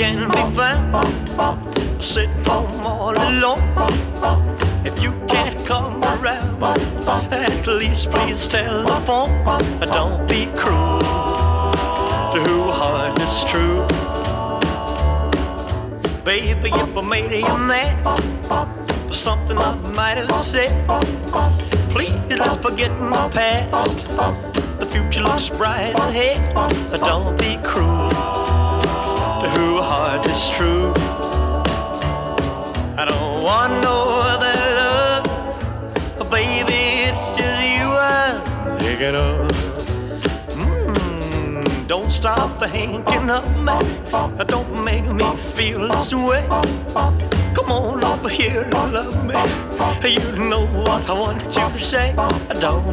can be found sitting home all alone. If you can't come around, at least please telephone. Don't be cruel to who heart is true. Baby, if I made you mad for something I might have said, please let's forget the past. The future looks bright ahead. Don't be cruel to who heart is true. I don't want no other love, baby, it's just you I'm thinking of. Don't stop thinking of me. Don't make me feel this way. Come on over here and love me. You know what I want you to say. Don't